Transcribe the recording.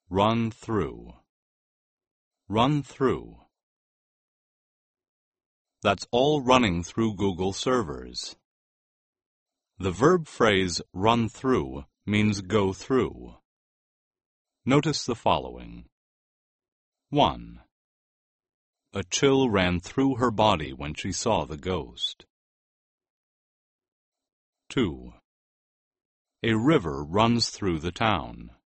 Run through. Run through. That's all running through Google servers. The verb phrase run through means go through. Notice the following. 1. A chill ran through her body when she saw the ghost. 2. A river runs through the town.